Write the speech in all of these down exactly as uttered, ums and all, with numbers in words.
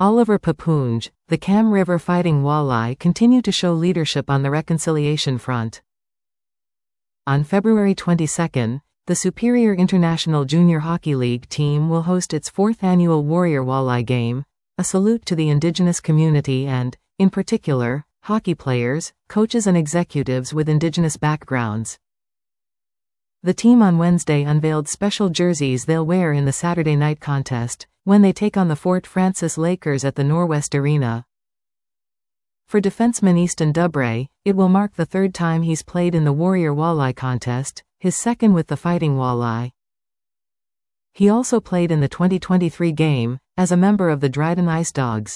Oliver Papunj, the Cam River Fighting Walleye, continue to show leadership on the reconciliation front. On February twenty-second, the Superior International Junior Hockey League team will host its fourth annual Warrior Walleye Game, a salute to the Indigenous community and, in particular, hockey players, coaches and executives with Indigenous backgrounds. The team on Wednesday unveiled special jerseys they'll wear in the Saturday night contest, when they take on the Fort Francis Lakers at the Norwest Arena. For defenseman Easton Dubre, it will mark the third time he's played in the Warrior Walleye contest, his second with the Fighting Walleye. He also played in the twenty twenty-three game, as a member of the Dryden Ice Dogs.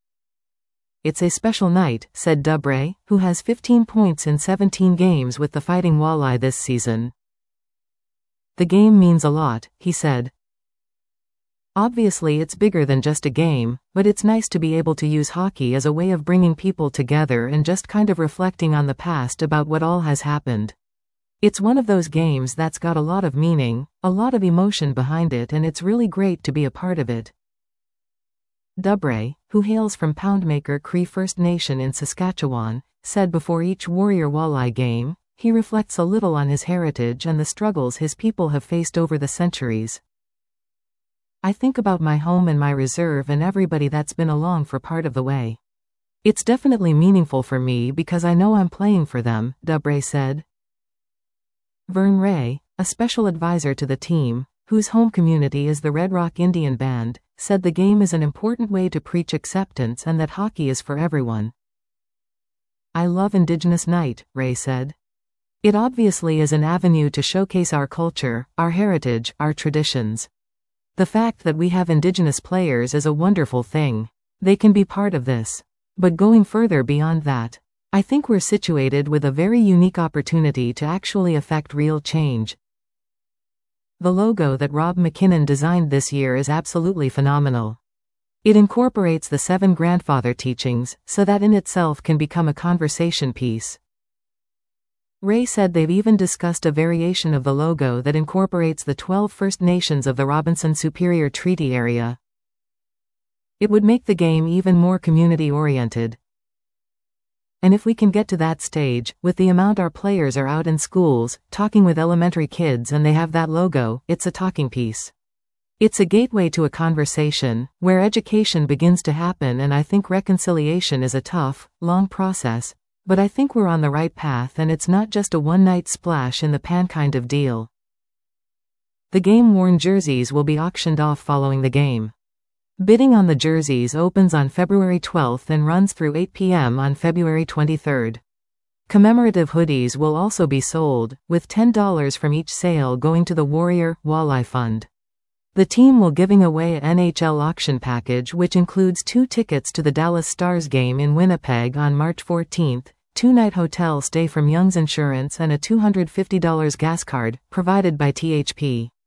"It's a special night," said Dubre, who has fifteen points in seventeen games with the Fighting Walleye this season. "The game means a lot," he said. "Obviously it's bigger than just a game, but it's nice to be able to use hockey as a way of bringing people together and just kind of reflecting on the past about what all has happened. It's one of those games that's got a lot of meaning, a lot of emotion behind it, and it's really great to be a part of it." Dubre, who hails from Poundmaker Cree First Nation in Saskatchewan, said before each Warrior Walleye game, he reflects a little on his heritage and the struggles his people have faced over the centuries. "I think about my home and my reserve and everybody that's been along for part of the way. It's definitely meaningful for me because I know I'm playing for them," Dubre said. Vern Ray, a special advisor to the team, whose home community is the Red Rock Indian Band, said the game is an important way to preach acceptance and that hockey is for everyone. "I love Indigenous Night," Ray said. "It obviously is an avenue to showcase our culture, our heritage, our traditions. The fact that we have Indigenous players is a wonderful thing. They can be part of this. But going further beyond that, I think we're situated with a very unique opportunity to actually affect real change." The logo that Rob McKinnon designed this year is absolutely phenomenal. It incorporates the seven grandfather teachings, so that in itself can become a conversation piece. Ray said they've even discussed a variation of the logo that incorporates the twelve First Nations of the Robinson Superior Treaty Area. It would make the game even more community-oriented. "And if we can get to that stage, with the amount our players are out in schools, talking with elementary kids and they have that logo, it's a talking piece. It's a gateway to a conversation, where education begins to happen, and I think reconciliation is a tough, long process, but I think we're on the right path and it's not just a one-night splash in the pan kind of deal." The game-worn jerseys will be auctioned off following the game. Bidding on the jerseys opens on February twelfth and runs through eight p m on February twenty-third. Commemorative hoodies will also be sold, with ten dollars from each sale going to the Warrior Walleye Fund. The team will giving away an N H L auction package which includes two tickets to the Dallas Stars game in Winnipeg on March fourteenth, two-night hotel stay from Young's Insurance and a two hundred fifty dollars gas card, provided by T H P.